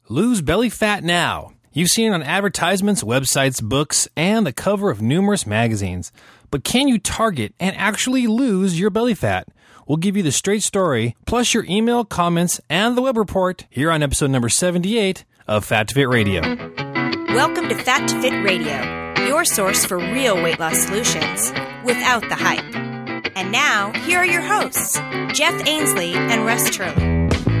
Lose belly fat now. You've seen it on advertisements, websites, books, and the cover of numerous magazines. But can you target and actually lose your belly fat? We'll give you the straight story, plus your email, comments, and the web report here on episode number 78 of Fat to Fit Radio. Welcome to Fat to Fit Radio, your source for real weight loss solutions without the hype. And now, here are your hosts, Jeff Ainsley and Russ Turley.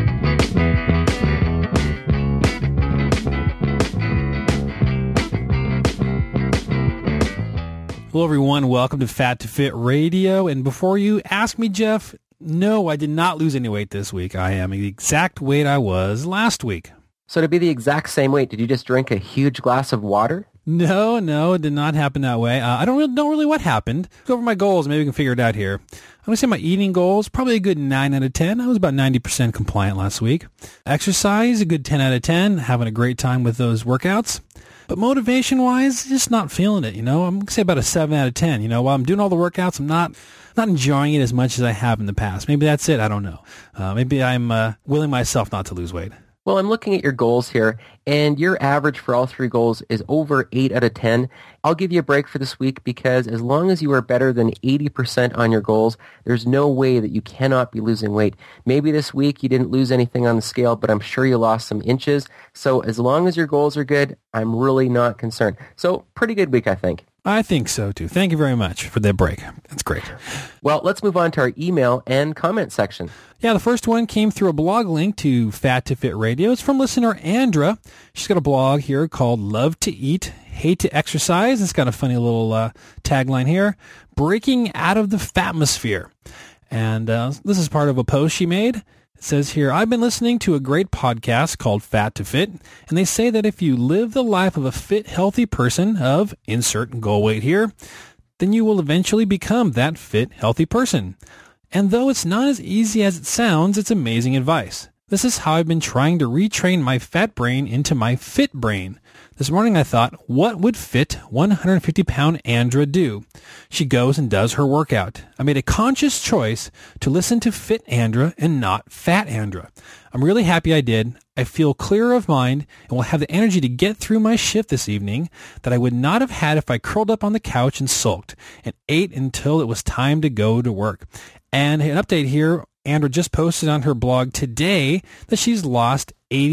Hello, everyone. Welcome to Fat to Fit Radio. And before you ask me, Jeff, no, I did not lose any weight this week. I am the exact weight I was last week. So to be the exact same weight, did you just drink a huge glass of water? No, it did not happen that way. I don't know really what happened. Go over my goals. Maybe we can figure it out here. I'm going to say my eating goals, probably a good 9 out of 10. I was about 90% compliant last week. Exercise, a good 10 out of 10. Having a great time with those workouts. But motivation-wise, just not feeling it, I'm going to say about a 7 out of 10. While I'm doing all the workouts, I'm not enjoying it as much as I have in the past. Maybe that's it. I don't know. Maybe I'm willing myself not to lose weight. Well, I'm looking at your goals here, and your average for all three goals is over 8 out of 10. I'll give you a break for this week because as long as you are better than 80% on your goals, there's no way that you cannot be losing weight. Maybe this week you didn't lose anything on the scale, but I'm sure you lost some inches. So as long as your goals are good, I'm really not concerned. So pretty good week, I think. I think so, too. Thank you very much for that break. That's great. Well, let's move on to our email and comment section. Yeah, the first one came through a blog link to Fat to Fit Radio. It's from listener Andra. She's got a blog here called Love to Eat, Hate to Exercise. It's got a funny little tagline here, Breaking Out of the Fatmosphere. And this is part of a post she made. It says here, I've been listening to a great podcast called Fat to Fit, and they say that if you live the life of a fit, healthy person of insert goal weight here, then you will eventually become that fit, healthy person. And though it's not as easy as it sounds, it's amazing advice. This is how I've been trying to retrain my fat brain into my fit brain. This morning I thought, what would fit 150-pound Andra do? She goes and does her workout. I made a conscious choice to listen to Fit Andra and not Fat Andra. I'm really happy I did. I feel clearer of mind and will have the energy to get through my shift this evening that I would not have had if I curled up on the couch and sulked and ate until it was time to go to work. And an update here, Andra just posted on her blog today that she's lost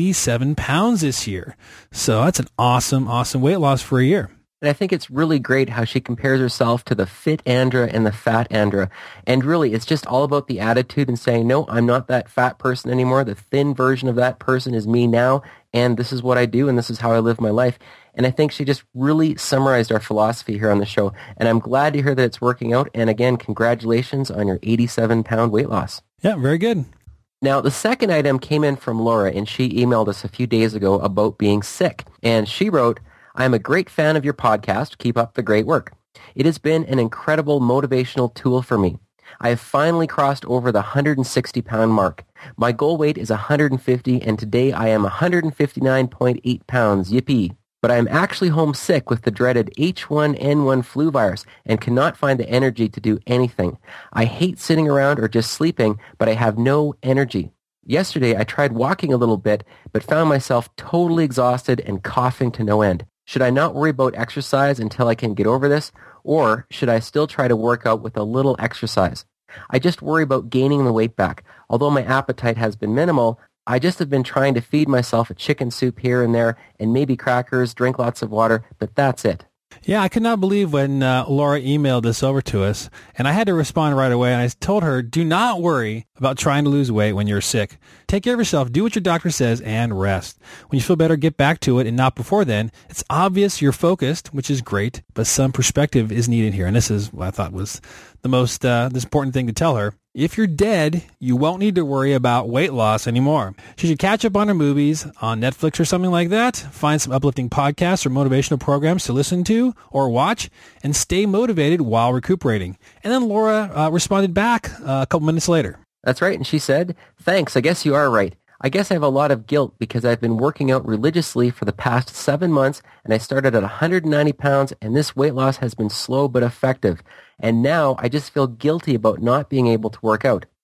87 pounds this year. So that's an awesome weight loss for a year. And I think it's really great how she compares herself to the fit Andra and the fat Andra. And really, it's just all about the attitude and saying, no, I'm not that fat person anymore. The thin version of that person is me now. And this is what I do. And this is how I live my life. And I think she just really summarized our philosophy here on the show. And I'm glad to hear that it's working out. And again, congratulations on your 87-pound weight loss. Yeah, very good. Now, the second item came in from Laura, and she emailed us a few days ago about being sick. And she wrote, I am a great fan of your podcast. Keep up the great work. It has been an incredible motivational tool for me. I have finally crossed over the 160-pound mark. My goal weight is 150, and today I am 159.8 pounds. Yippee. But I am actually homesick with the dreaded H1N1 flu virus and cannot find the energy to do anything. I hate sitting around or just sleeping, but I have no energy. Yesterday, I tried walking a little bit, but found myself totally exhausted and coughing to no end. Should I not worry about exercise until I can get over this, or should I still try to work out with a little exercise? I just worry about gaining the weight back. Although my appetite has been minimal, I just have been trying to feed myself a chicken soup here and there and maybe crackers, drink lots of water, but that's it. Yeah, I could not believe when Laura emailed this over to us, and I had to respond right away, and I told her, do not worry about trying to lose weight when you're sick. Take care of yourself, do what your doctor says, and rest. When you feel better, get back to it, and not before then. It's obvious you're focused, which is great, but some perspective is needed here, and this is what I thought was the most this important thing to tell her. If you're dead, you won't need to worry about weight loss anymore. She should catch up on her movies on Netflix or something like that, find some uplifting podcasts or motivational programs to listen to or watch, and stay motivated while recuperating. And then Laura responded back a couple minutes later. That's right, and she said, thanks, I guess you are right. I guess I have a lot of guilt because I've been working out religiously for the past 7 months, and I started at 190 pounds, and this weight loss has been slow but effective. And now I just feel guilty about not being able to work out.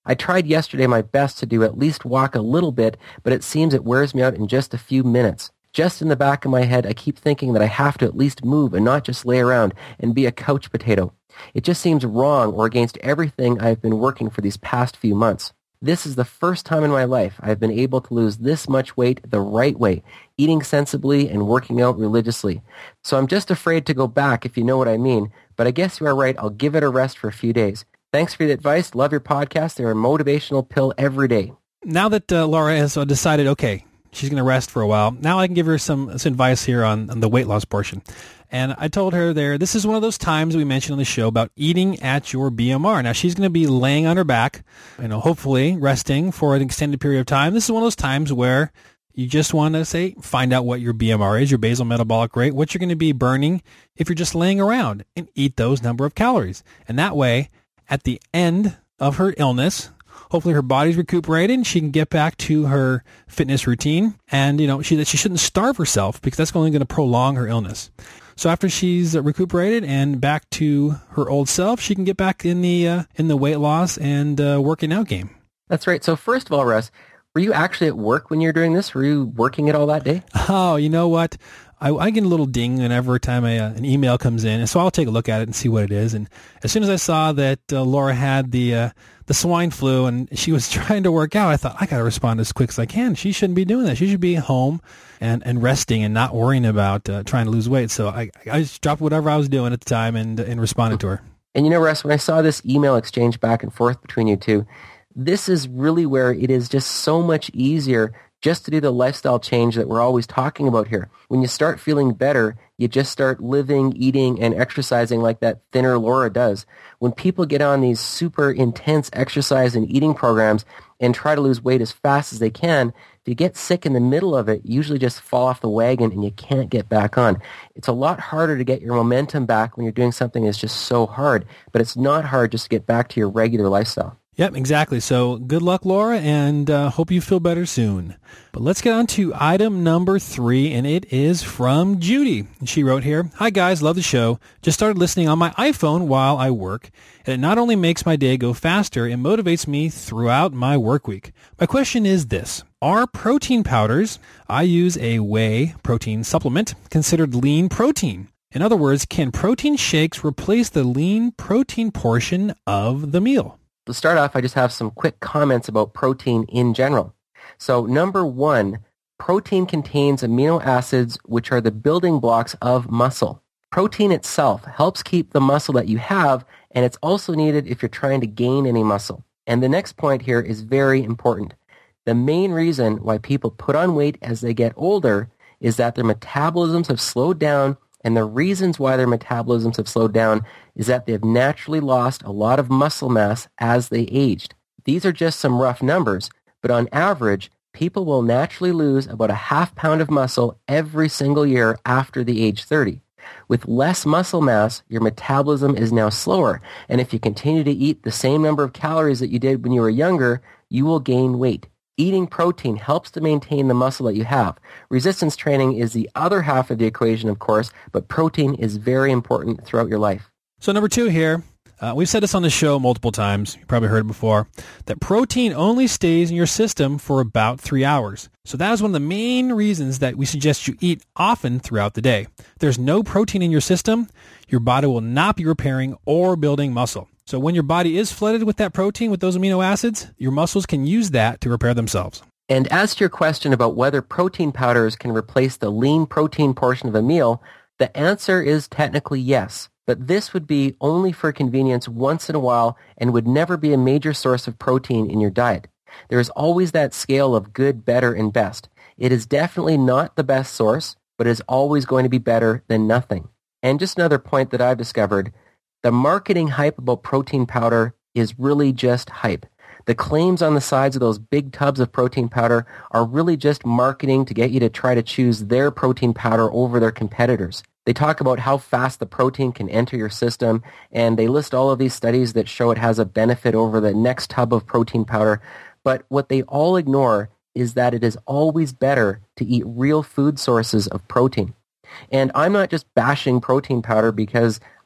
I tried yesterday my best to do at least walk a little bit, but it seems it wears me out in just a few minutes. Just in the back of my head, I keep thinking that I have to at least move and not just lay around and be a couch potato. It just seems wrong or against everything I've been working for these past few months. This is the first time in my life I've been able to lose this much weight the right way, eating sensibly and working out religiously. So I'm just afraid to go back, if you know what I mean, but I guess you are right. I'll give it a rest for a few days. Thanks for the advice. Love your podcast. They're a motivational pill every day. Now that Laura has decided, okay, she's going to rest for a while, now I can give her some advice here on the weight loss portion. And I told her this is one of those times we mentioned on the show about eating at your BMR. Now, she's going to be laying on her back, hopefully resting for an extended period of time. This is one of those times where you just want to find out what your BMR is, your basal metabolic rate, what you're going to be burning if you're just laying around, and eat those number of calories. And that way, at the end of her illness, hopefully her body's recuperated and she can get back to her fitness routine. And, she shouldn't starve herself because that's only going to prolong her illness. So after she's recuperated and back to her old self, she can get back in the weight loss and working out game. That's right. So first of all, Russ, were you actually at work when you were doing this? Were you working it all that day? Oh, you know what? I get a little ding whenever time an email comes in, and so I'll take a look at it and see what it is. And as soon as I saw that Laura had the swine flu and she was trying to work out, I thought, I got to respond as quick as I can. She shouldn't be doing that. She should be home and resting and not worrying about trying to lose weight. So I just dropped whatever I was doing at the time and responded to her. And Russ, when I saw this email exchange back and forth between you two, this is really where it is just so much easier just to do the lifestyle change that we're always talking about here. When you start feeling better, you just start living, eating, and exercising like that thinner Laura does. When people get on these super intense exercise and eating programs and try to lose weight as fast as they can, if you get sick in the middle of it, you usually just fall off the wagon and you can't get back on. It's a lot harder to get your momentum back when you're doing something that's just so hard, but it's not hard just to get back to your regular lifestyle. Yep, exactly. So good luck, Laura, and hope you feel better soon. But let's get on to item number 3, and it is from Judy. She wrote here, "Hi guys, love the show. Just started listening on my iPhone while I work, and it not only makes my day go faster, it motivates me throughout my work week. My question is this. Are protein powders, I use a whey protein supplement, considered lean protein? In other words, can protein shakes replace the lean protein portion of the meal?" To start off, I just have some quick comments about protein in general. So number 1, protein contains amino acids, which are the building blocks of muscle. Protein itself helps keep the muscle that you have, and it's also needed if you're trying to gain any muscle. And the next point here is very important. The main reason why people put on weight as they get older is that their metabolisms have slowed down. And the reasons why their metabolisms have slowed down is that they've naturally lost a lot of muscle mass as they aged. These are just some rough numbers, but on average, people will naturally lose about a half pound of muscle every single year after the age 30. With less muscle mass, your metabolism is now slower, and if you continue to eat the same number of calories that you did when you were younger, you will gain weight. Eating protein helps to maintain the muscle that you have. Resistance training is the other half of the equation, of course, but protein is very important throughout your life. So number 2 here, we've said this on the show multiple times. You probably heard it before, that protein only stays in your system for about 3 hours. So that is one of the main reasons that we suggest you eat often throughout the day. If there's no protein in your system, your body will not be repairing or building muscle. So when your body is flooded with that protein, with those amino acids, your muscles can use that to repair themselves. And as to your question about whether protein powders can replace the lean protein portion of a meal, the answer is technically yes. But this would be only for convenience once in a while and would never be a major source of protein in your diet. There is always that scale of good, better, and best. It is definitely not the best source, but is always going to be better than nothing. And just another point that I've discovered, the marketing hype about protein powder is really just hype. The claims on the sides of those big tubs of protein powder are really just marketing to get you to try to choose their protein powder over their competitors. They talk about how fast the protein can enter your system, and they list all of these studies that show it has a benefit over the next tub of protein powder. But what they all ignore is that it is always better to eat real food sources of protein. And I'm not just bashing protein powder because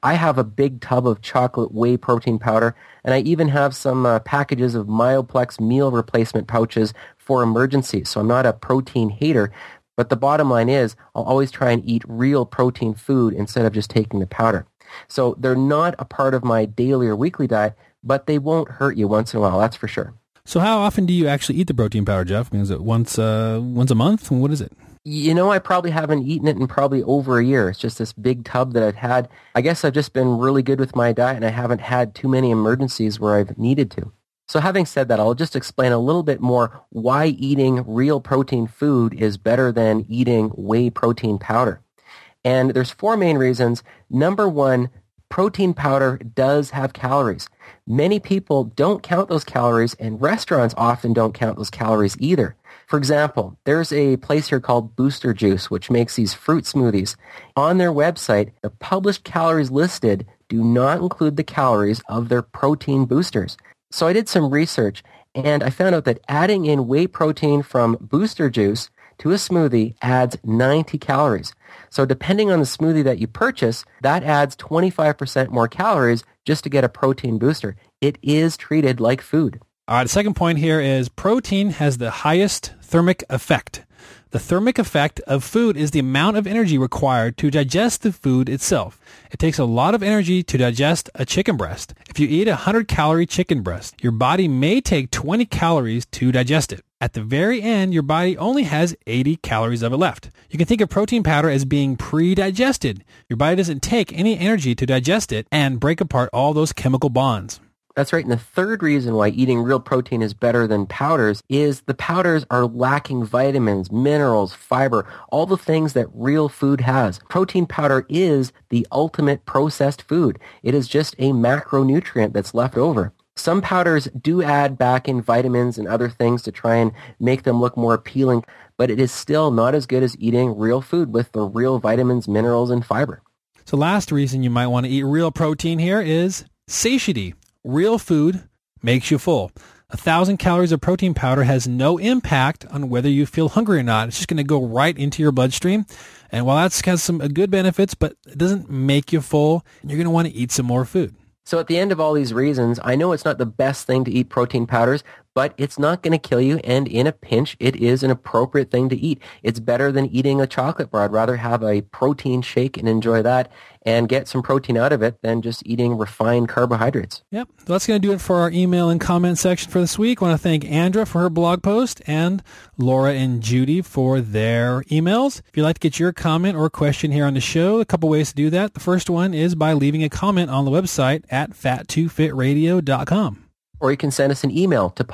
I have a big tub of chocolate whey protein powder, and I even have some packages of Myoplex meal replacement pouches for emergencies. So I'm not a protein hater, but the bottom line is I'll always try and eat real protein food instead of just taking the powder. So they're not a part of my daily or weekly diet, but they won't hurt you once in a while, that's for sure. So how often do you actually eat the protein powder, Jeff? I mean, is it once a month? What is it? I probably haven't eaten it in probably over a year. It's just this big tub that I've had. I guess I've just been really good with my diet, and I haven't had too many emergencies where I've needed to. So having said that, I'll just explain a little bit more why eating real protein food is better than eating whey protein powder. And there's 4 main reasons. Number 1, protein powder does have calories. Many people don't count those calories, and restaurants often don't count those calories either. For example, there's a place here called Booster Juice, which makes these fruit smoothies. On their website, the published calories listed do not include the calories of their protein boosters. So I did some research, and I found out that adding in whey protein from Booster Juice to a smoothie adds 90 calories. So depending on the smoothie that you purchase, that adds 25% more calories just to get a protein booster. It is treated like food. All right, the second point here is protein has the highest thermic effect. The thermic effect of food is the amount of energy required to digest the food itself. It takes a lot of energy to digest a chicken breast. If you eat a 100-calorie chicken breast, your body may take 20 calories to digest it. At the very end, your body only has 80 calories of it left. You can think of protein powder as being pre-digested. Your body doesn't take any energy to digest it and break apart all those chemical bonds. That's right. And the third reason why eating real protein is better than powders is the powders are lacking vitamins, minerals, fiber, all the things that real food has. Protein powder is the ultimate processed food. It is just a macronutrient that's left over. Some powders do add back in vitamins and other things to try and make them look more appealing, but it is still not as good as eating real food with the real vitamins, minerals, and fiber. So last reason you might want to eat real protein here is satiety. Real food makes you full. 1,000 calories of protein powder has no impact on whether you feel hungry or not. It's just going to go right into your bloodstream. And while that has some good benefits, but it doesn't make you full, you're going to want to eat some more food. So at the end of all these reasons, I know it's not the best thing to eat protein powders, but it's not going to kill you, and in a pinch, it is an appropriate thing to eat. It's better than eating a chocolate bar. I'd rather have a protein shake and enjoy that and get some protein out of it than just eating refined carbohydrates. Yep. So that's going to do it for our email and comment section for this week. I want to thank Andra for her blog post and Laura and Judy for their emails. If you'd like to get your comment or question here on the show, a couple ways to do that. The first one is by leaving a comment on the website at fat2fitradio.com. Or you can send us an email to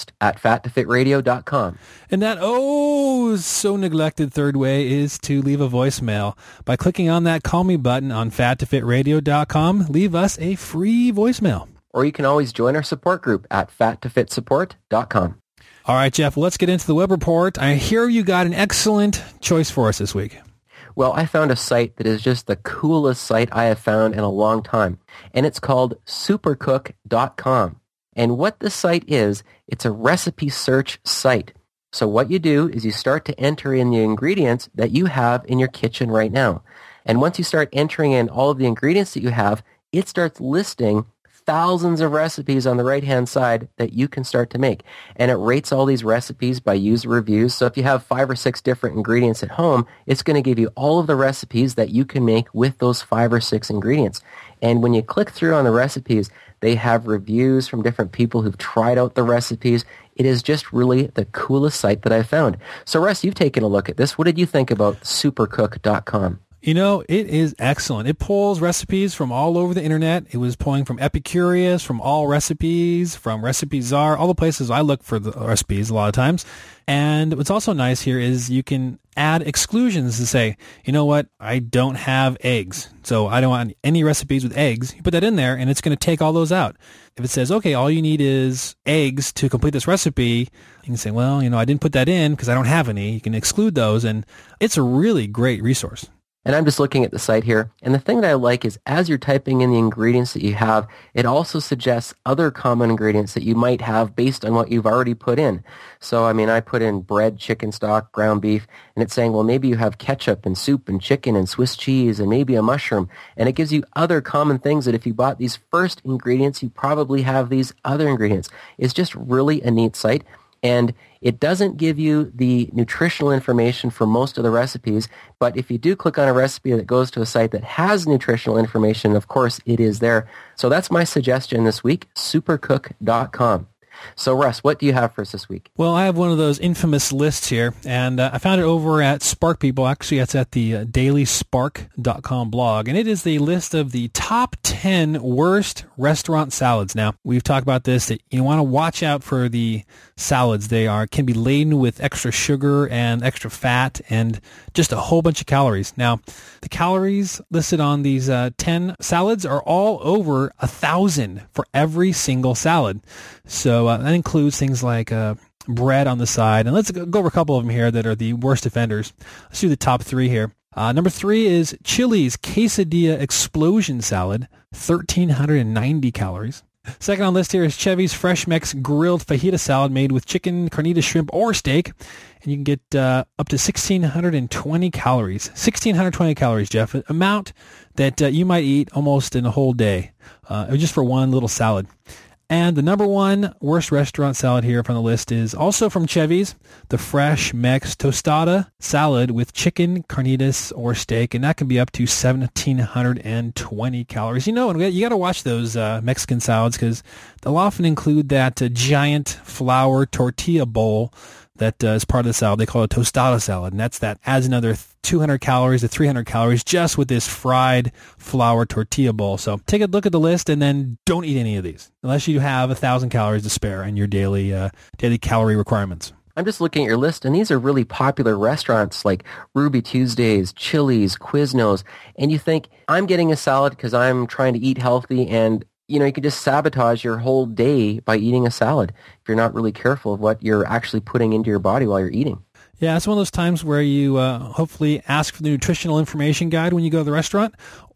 podcast@fat2fitradio.com. And that, so neglected third way is to leave a voicemail. By clicking on that Call Me button on fat2fitradio.com, leave us a free voicemail. Or you can always join our support group at fat2fitsupport.com. All right, Jeff, let's get into the web report. I hear you got an excellent choice for us this week. Well, I found a site that is just the coolest site I have found in a long time, and it's called supercook.com. And what this site is, it's a recipe search site. So what you do is you start to enter in the ingredients that you have in your kitchen right now. And once you start entering in all of the ingredients that you have, it starts listing thousands of recipes on the right-hand side that you can start to make. And it rates all these recipes by user reviews. So if you have 5 or 6 different ingredients at home, it's going to give you all of the recipes that you can make with those 5 or 6 ingredients. And when you click through on the recipes, they have reviews from different people who've tried out the recipes. It is just really the coolest site that I've found. So Russ, you've taken a look at this. What did you think about supercook.com? You know, it is excellent. It pulls recipes from all over the internet. It was pulling from Epicurious, from All Recipes, from Recipe Czar, all the places I look for the recipes a lot of times. And what's also nice here is you can add exclusions to say, you know what, I don't have eggs, so I don't want any recipes with eggs. You put that in there, and it's going to take all those out. If it says, okay, all you need is eggs to complete this recipe, you can say, well, I didn't put that in because I don't have any. You can exclude those, and it's a really great resource. And I'm just looking at the site here. And the thing that I like is as you're typing in the ingredients that you have, it also suggests other common ingredients that you might have based on what you've already put in. So, I mean, I put in bread, chicken stock, ground beef, and it's saying, well, maybe you have ketchup and soup and chicken and Swiss cheese and maybe a mushroom. And it gives you other common things that if you bought these first ingredients, you probably have these other ingredients. It's just really a neat site. And it doesn't give you the nutritional information for most of the recipes, but if you do click on a recipe that goes to a site that has nutritional information, of course, it is there. So that's my suggestion this week, supercook.com. So, Russ, what do you have for us this week? Well, I have one of those infamous lists here, and I found it over at Spark People. Actually, it's at the dailyspark.com blog, and it is the list of the top 10 worst restaurant salads. Now, we've talked about this, that you want to watch out for the salads. They can be laden with extra sugar and extra fat and just a whole bunch of calories. Now, the calories listed on these 10 salads are all over 1,000 for every single salad. So that includes things like bread on the side. And let's go over a couple of them here that are the worst offenders. Let's do the top 3 here. Number 3 is Chili's Quesadilla Explosion Salad, 1,390 calories. Second on the list here is Chevy's Fresh Mex Grilled Fajita Salad made with chicken, carnitas, shrimp, or steak. And you can get up to 1,620 calories. 1,620 calories, Jeff. An amount that you might eat almost in a whole day, just for one little salad. And the number 1 worst restaurant salad here from the list is also from Chevy's, the Fresh Mex Tostada Salad with chicken, carnitas, or steak, and that can be up to 1,720 calories. You know, and you got to watch those Mexican salads because they'll often include that giant flour tortilla bowl that is part of the salad. They call it tostada salad, and that adds another 200 calories to 300 calories just with this fried flour tortilla bowl. So take a look at the list and then don't eat any of these unless you have 1,000 calories to spare in your daily calorie requirements. I'm just looking at your list, and these are really popular restaurants like Ruby Tuesdays, Chili's, Quiznos, and you think, I'm getting a salad because I'm trying to eat healthy, and you know, you could just sabotage your whole day by eating a salad if you're not really careful of what you're actually putting into your body while you're eating. Yeah, it's one of those times where you hopefully ask for the nutritional information guide when you go to the restaurant,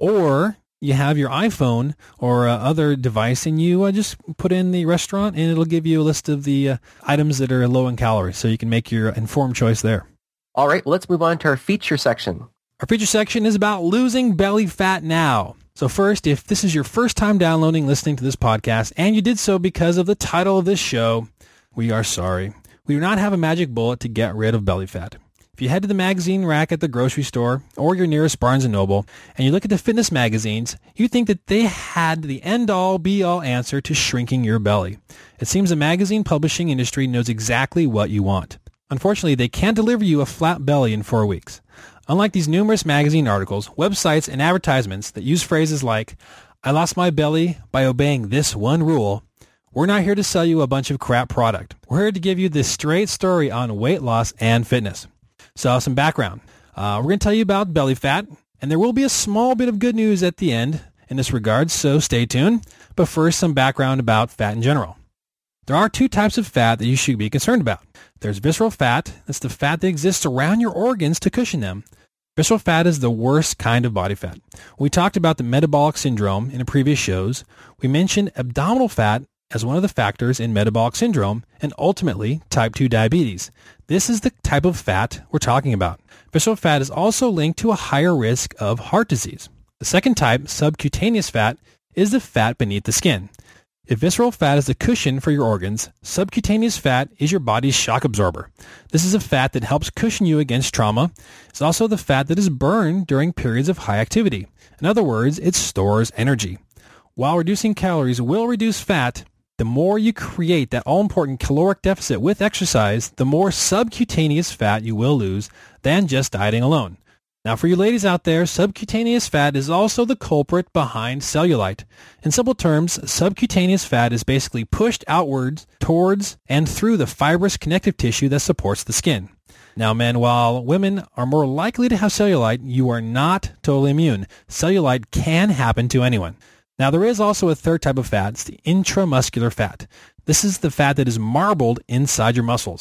or you have your iPhone or other device and you just put in the restaurant and it'll give you a list of the items that are low in calories so you can make your informed choice there. All right, let's move on to our feature section. Our feature section is about losing belly fat now. So first, if this is your first time downloading, listening to this podcast, and you did so because of the title of this show, we are sorry. We do not have a magic bullet to get rid of belly fat. If you head to the magazine rack at the grocery store or your nearest Barnes & Noble, and you look at the fitness magazines, you think that they had the end-all, be-all answer to shrinking your belly. It seems the magazine publishing industry knows exactly what you want. Unfortunately, they can't deliver you a flat belly in 4 weeks. Unlike these numerous magazine articles, websites, and advertisements that use phrases like, I lost my belly by obeying this one rule, we're not here to sell you a bunch of crap product. We're here to give you this straight story on weight loss and fitness. So some background. We're going to tell you about belly fat, and there will be a small bit of good news at the end in this regard, so stay tuned. But first, some background about fat in general. There are 2 types of fat that you should be concerned about. There's visceral fat. That's the fat that exists around your organs to cushion them. Visceral fat is the worst kind of body fat. We talked about the metabolic syndrome in the previous shows. We mentioned abdominal fat as one of the factors in metabolic syndrome and ultimately type 2 diabetes. This is the type of fat we're talking about. Visceral fat is also linked to a higher risk of heart disease. The second type, subcutaneous fat, is the fat beneath the skin. If visceral fat is the cushion for your organs, subcutaneous fat is your body's shock absorber. This is a fat that helps cushion you against trauma. It's also the fat that is burned during periods of high activity. In other words, it stores energy. While reducing calories will reduce fat, the more you create that all-important caloric deficit with exercise, the more subcutaneous fat you will lose than just dieting alone. Now, for you ladies out there, subcutaneous fat is also the culprit behind cellulite. In simple terms, subcutaneous fat is basically pushed outwards, towards, and through the fibrous connective tissue that supports the skin. Now, men, while women are more likely to have cellulite, you are not totally immune. Cellulite can happen to anyone. Now, there is also a third type of fat. It's the intramuscular fat. This is the fat that is marbled inside your muscles.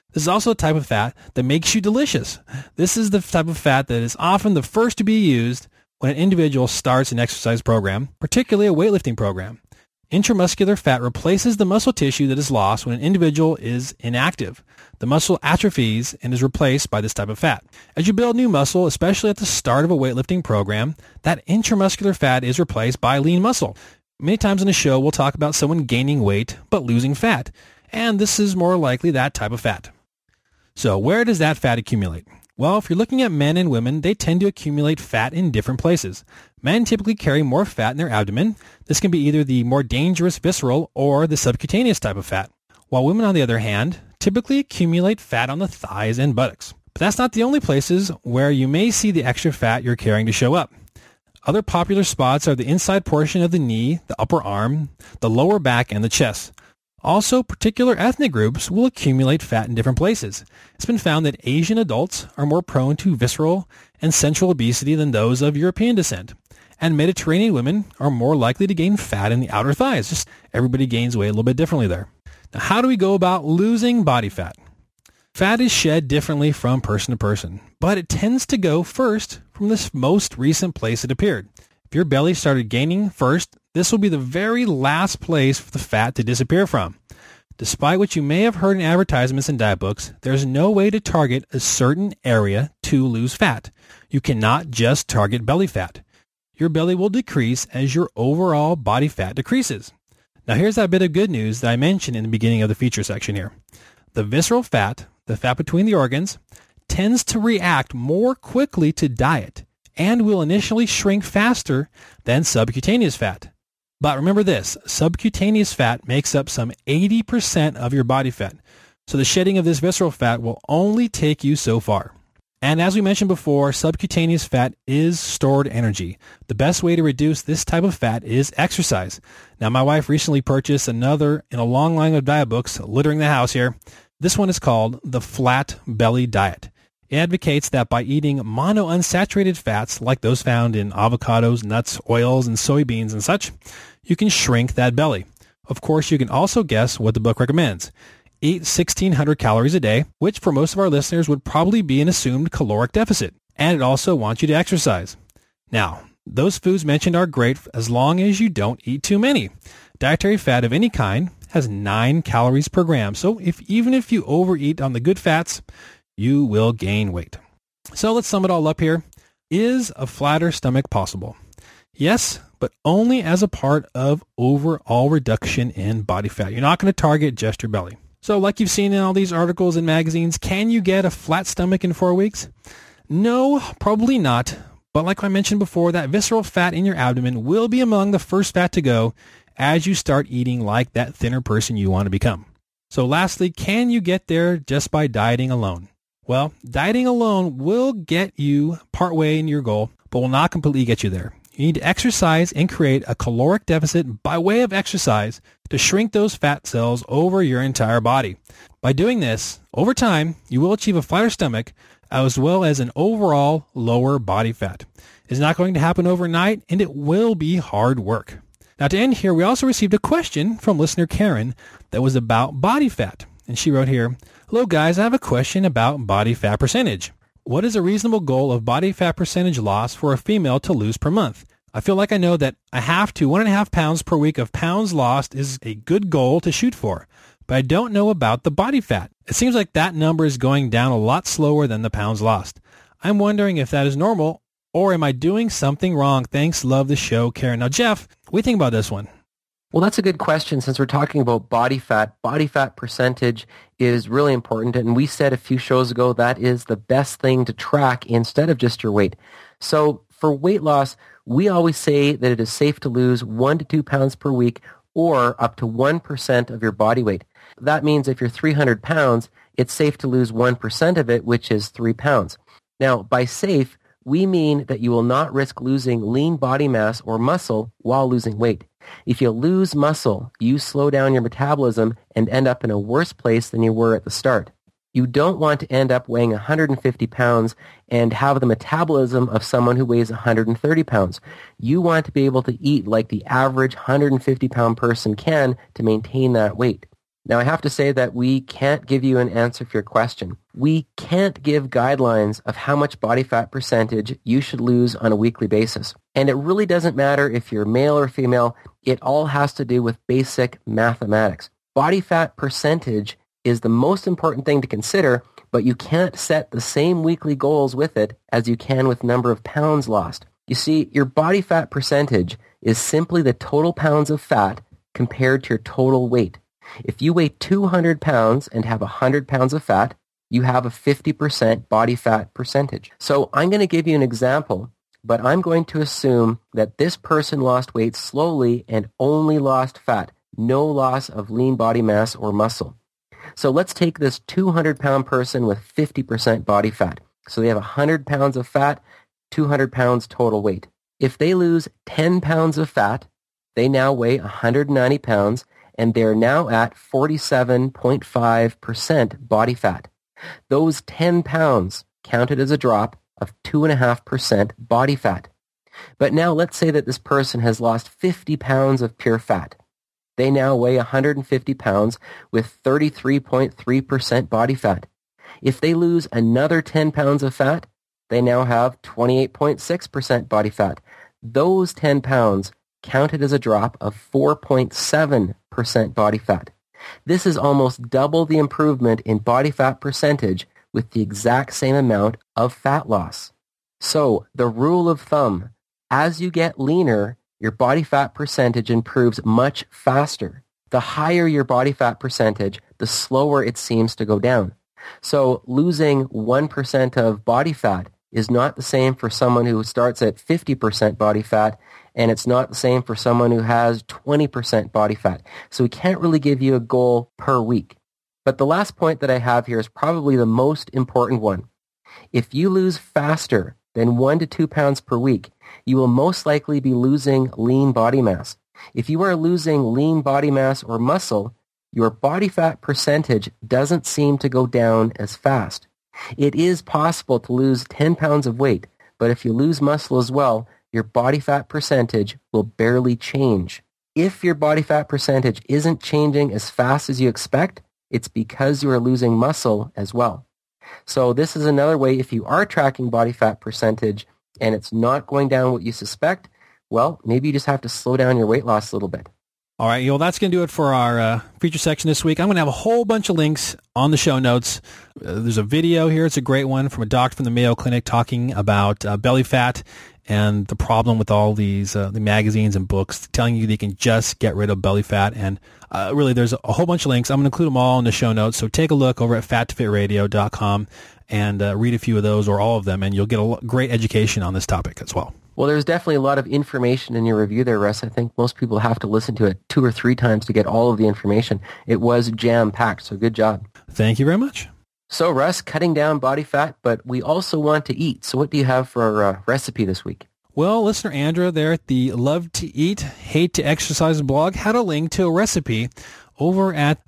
This is also a type of fat that makes you delicious. This is the type of fat that is often the first to be used when an individual starts an exercise program, particularly a weightlifting program. Intramuscular fat replaces the muscle tissue that is lost when an individual is inactive. The muscle atrophies and is replaced by this type of fat. As you build new muscle, especially at the start of a weightlifting program, that intramuscular fat is replaced by lean muscle. Many times in the show, we'll talk about someone gaining weight but losing fat, and this is more likely that type of fat. So where does that fat accumulate? Well, if you're looking at men and women, they tend to accumulate fat in different places. Men typically carry more fat in their abdomen. This can be either the more dangerous visceral or the subcutaneous type of fat. While women, on the other hand, typically accumulate fat on the thighs and buttocks. But that's not the only places where you may see the extra fat you're carrying to show up. Other popular spots are the inside portion of the knee, the upper arm, the lower back, and the chest. Also, particular ethnic groups will accumulate fat in different places. It's been found that Asian adults are more prone to visceral and central obesity than those of European descent. And Mediterranean women are more likely to gain fat in the outer thighs. Just everybody gains weight a little bit differently there. Now, how do we go about losing body fat? Fat is shed differently from person to person, but it tends to go first from this most recent place it appeared. If your belly started gaining first, this will be the very last place for the fat to disappear from. Despite what you may have heard in advertisements and diet books, there's no way to target a certain area to lose fat. You cannot just target belly fat. Your belly will decrease as your overall body fat decreases. Now here's that bit of good news that I mentioned in the beginning of the feature section here. The visceral fat, the fat between the organs, tends to react more quickly to diet and will initially shrink faster than subcutaneous fat. But remember this, subcutaneous fat makes up some 80% of your body fat, so the shedding of this visceral fat will only take you so far. And as we mentioned before, subcutaneous fat is stored energy. The best way to reduce this type of fat is exercise. Now, my wife recently purchased another in a long line of diet books littering the house here. This one is called the Flat Belly Diet. It advocates that by eating monounsaturated fats like those found in avocados, nuts, oils, and soybeans and such, you can shrink that belly. Of course, you can also guess what the book recommends. Eat 1,600 calories a day, which for most of our listeners would probably be an assumed caloric deficit. And it also wants you to exercise. Now, those foods mentioned are great as long as you don't eat too many. Dietary fat of any kind has 9 calories per gram, so even if you overeat on the good fats, you will gain weight. So let's sum it all up here. Is a flatter stomach possible? Yes, but only as a part of overall reduction in body fat. You're not going to target just your belly. So like you've seen in all these articles and magazines, can you get a flat stomach in 4 weeks? No, probably not. But like I mentioned before, that visceral fat in your abdomen will be among the first fat to go as you start eating like that thinner person you want to become. So lastly, can you get there just by dieting alone? Well, dieting alone will get you partway in your goal, but will not completely get you there. You need to exercise and create a caloric deficit by way of exercise to shrink those fat cells over your entire body. By doing this, over time, you will achieve a flatter stomach as well as an overall lower body fat. It's not going to happen overnight, and it will be hard work. Now, to end here, we also received a question from listener Karen that was about body fat. And she wrote here, "Hello guys, I have a question about body fat percentage. What is a reasonable goal of body fat percentage loss for a female to lose per month? I feel like I know that 1/2 to 1.5 pounds per week of pounds lost is a good goal to shoot for, but I don't know about the body fat. It seems like that number is going down a lot slower than the pounds lost. I'm wondering if that is normal, or am I doing something wrong? Thanks, love the show, Karen." Now, Jeff, what do you think about this one? Well, that's a good question since we're talking about body fat. Body fat percentage is really important, and we said a few shows ago that is the best thing to track instead of just your weight. So for weight loss, we always say that it is safe to lose 1 to 2 pounds per week or up to 1% of your body weight. That means if you're 300 pounds, it's safe to lose 1% of it, which is 3 pounds. Now, by safe, we mean that you will not risk losing lean body mass or muscle while losing weight. If you lose muscle, you slow down your metabolism and end up in a worse place than you were at the start. You don't want to end up weighing 150 pounds and have the metabolism of someone who weighs 130 pounds. You want to be able to eat like the average 150-pound person can to maintain that weight. Now, I have to say that we can't give you an answer for your question. We can't give guidelines of how much body fat percentage you should lose on a weekly basis. And it really doesn't matter if you're male or female. It all has to do with basic mathematics. Body fat percentage is the most important thing to consider, but you can't set the same weekly goals with it as you can with number of pounds lost. You see, your body fat percentage is simply the total pounds of fat compared to your total weight. If you weigh 200 pounds and have 100 pounds of fat, you have a 50% body fat percentage. So I'm going to give you an example, but I'm going to assume that this person lost weight slowly and only lost fat, no loss of lean body mass or muscle. So let's take this 200-pound person with 50% body fat. So they have 100 pounds of fat, 200 pounds total weight. If they lose 10 pounds of fat, they now weigh 190 pounds, and they're now at 47.5% body fat. Those 10 pounds counted as a drop of 2.5% body fat. But now let's say that this person has lost 50 pounds of pure fat. They now weigh 150 pounds with 33.3% body fat. If they lose another 10 pounds of fat, they now have 28.6% body fat. Those 10 pounds counted as a drop of 4.7% body fat. This is almost double the improvement in body fat percentage with the exact same amount of fat loss. So the rule of thumb, as you get leaner, your body fat percentage improves much faster. The higher your body fat percentage, the slower it seems to go down. So losing 1% of body fat is not the same for someone who starts at 50% body fat, and it's not the same for someone who has 20% body fat. So we can't really give you a goal per week. But the last point that I have here is probably the most important one. If you lose faster than 1 to 2 pounds per week, you will most likely be losing lean body mass. If you are losing lean body mass or muscle, your body fat percentage doesn't seem to go down as fast. It is possible to lose 10 pounds of weight, but if you lose muscle as well, your body fat percentage will barely change. If your body fat percentage isn't changing as fast as you expect, it's because you are losing muscle as well. So this is another way, if you are tracking body fat percentage and it's not going down what you suspect, well, maybe you just have to slow down your weight loss a little bit. All right, well, that's going to do it for our feature section this week. I'm going to have a whole bunch of links on the show notes. There's a video here. It's a great one from a doctor from the Mayo Clinic talking about belly fat and the problem with all these the magazines and books telling you that you can just get rid of belly fat. And really, there's a whole bunch of links. I'm going to include them all in the show notes. So take a look over at fattofitradio.com and read a few of those or all of them, and you'll get a great education on this topic as well. Well, there's definitely a lot of information in your review there, Russ. I think most people have to listen to it 2 or 3 times to get all of the information. It was jam-packed, so good job. Thank you very much. So, Russ, cutting down body fat, but we also want to eat. So what do you have for our recipe this week? Well, listener Andrea there at the Love to Eat, Hate to Exercise blog had a link to a recipe over at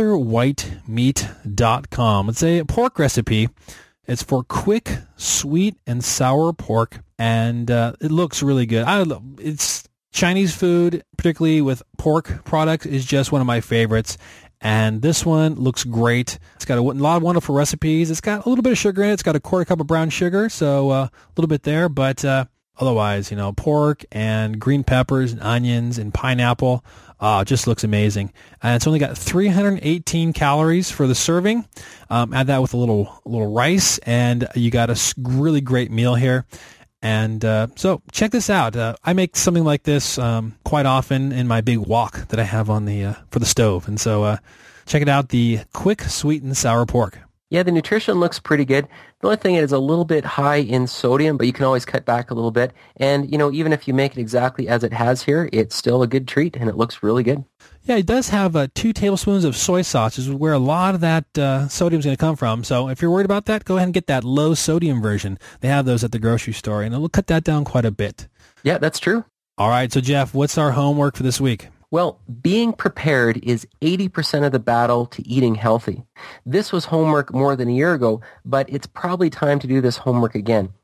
theotherwhitemeat.com. It's a pork recipe. It's for quick, sweet, and sour pork, and it looks really good. It's Chinese food, particularly with pork products, is just one of my favorites, and this one looks great. It's got a lot of wonderful recipes. It's got a little bit of sugar in it. It's got a quarter cup of brown sugar, so a little bit there, but otherwise, pork and green peppers and onions and pineapple. Just looks amazing. And it's only got 318 calories for the serving. Add that with a little rice, and you got a really great meal here. And so check this out. I make something like this quite often in my big wok that I have on for the stove. And so check it out, the quick, sweet, and sour pork. Yeah, the nutrition looks pretty good. The only thing is a little bit high in sodium, but you can always cut back a little bit. And, even if you make it exactly as it has here, it's still a good treat, and it looks really good. Yeah, it does have 2 tablespoons of soy sauce, which is where a lot of that sodium is going to come from. So if you're worried about that, go ahead and get that low sodium version. They have those at the grocery store, and it'll cut that down quite a bit. Yeah, that's true. All right, so Jeff, what's our homework for this week? Well, being prepared is 80% of the battle to eating healthy. This was homework more than a year ago, but it's probably time to do this homework again.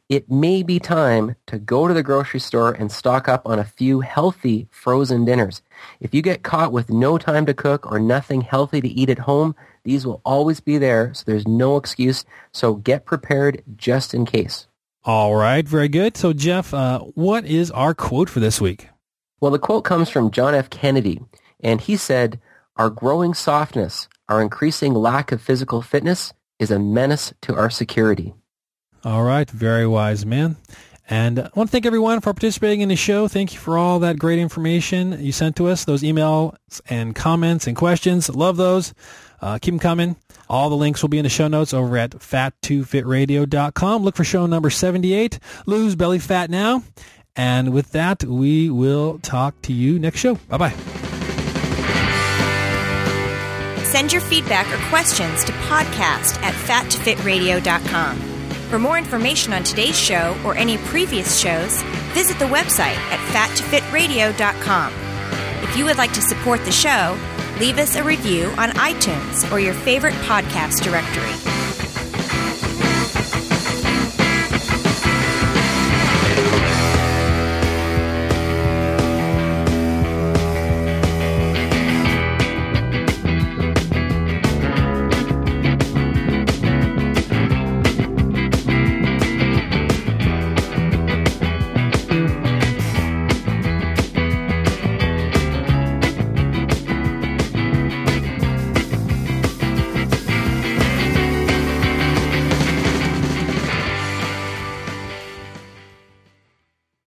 it may be time to go to the grocery store and stock up on a few healthy frozen dinners. If you get caught with no time to cook or nothing healthy to eat at home, these will always be there, so there's no excuse. So get prepared just in case. All right, very good. So, Jeff, what is our quote for this week? Well, the quote comes from John F. Kennedy, and he said, "Our growing softness, our increasing lack of physical fitness is a menace to our security." All right, very wise man. And I want to thank everyone for participating in the show. Thank you for all that great information you sent to us, those emails and comments and questions. Love those. Keep them coming. All the links will be in the show notes over at fat2fitradio.com. Look for show number 78, Lose Belly Fat Now. And with that, we will talk to you next show. Bye-bye. Send your feedback or questions to podcast@fat2fitradio.com. For more information on today's show or any previous shows, visit the website at fat2fitradio.com. If you would like to support the show, leave us a review on iTunes or your favorite podcast directory.